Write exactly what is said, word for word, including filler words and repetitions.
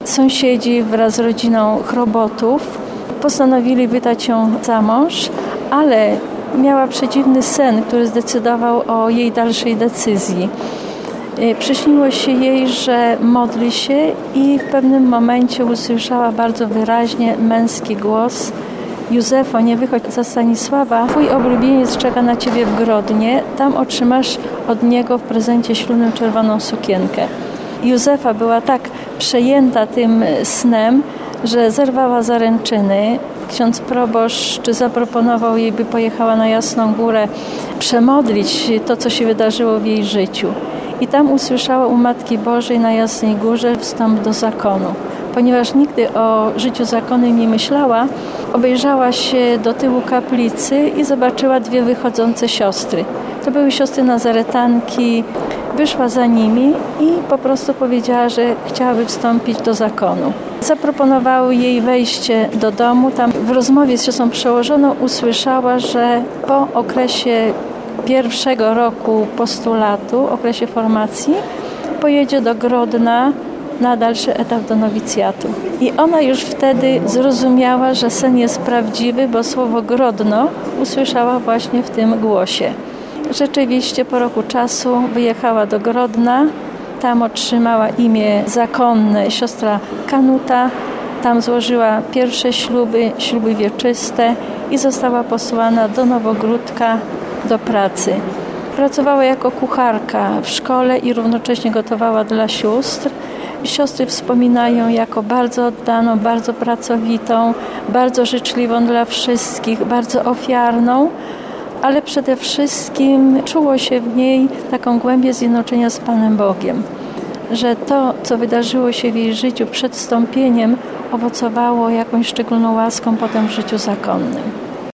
Sąsiedzi wraz z rodziną Chrobotów postanowili wydać ją za mąż, ale miała przedziwny sen, który zdecydował o jej dalszej decyzji. Przyśniło się jej, że modli się i w pewnym momencie usłyszała bardzo wyraźnie męski głos: Józefo, nie wychodź za Stanisława, twój oblubieniec czeka na ciebie w Grodnie, tam otrzymasz od niego w prezencie ślubnym czerwoną sukienkę. Józefa była tak przejęta tym snem, że zerwała zaręczyny. Ksiądz proboszcz zaproponował jej, by pojechała na Jasną Górę przemodlić to, co się wydarzyło w jej życiu. I tam usłyszała u Matki Bożej na Jasnej Górze wstąp do zakonu. Ponieważ nigdy o życiu zakonnym nie myślała, obejrzała się do tyłu kaplicy i zobaczyła dwie wychodzące siostry. To były siostry nazaretanki. Wyszła za nimi i po prostu powiedziała, że chciałaby wstąpić do zakonu. Zaproponowały jej wejście do domu. Tam w rozmowie z siostrą przełożoną usłyszała, że po okresie pierwszego roku postulatu, okresie formacji, pojedzie do Grodna na dalszy etap do nowicjatu. I ona już wtedy zrozumiała, że sen jest prawdziwy, bo słowo Grodno usłyszała właśnie w tym głosie. Rzeczywiście po roku czasu wyjechała do Grodna, tam otrzymała imię zakonne siostra Kanuta, tam złożyła pierwsze śluby, śluby wieczyste i została posłana do Nowogródka do pracy. Pracowała jako kucharka w szkole i równocześnie gotowała dla sióstr. Siostry wspominają jako bardzo oddaną, bardzo pracowitą, bardzo życzliwą dla wszystkich, bardzo ofiarną, ale przede wszystkim czuło się w niej taką głębię zjednoczenia z Panem Bogiem, że to, co wydarzyło się w jej życiu przed wstąpieniem, owocowało jakąś szczególną łaską potem w życiu zakonnym.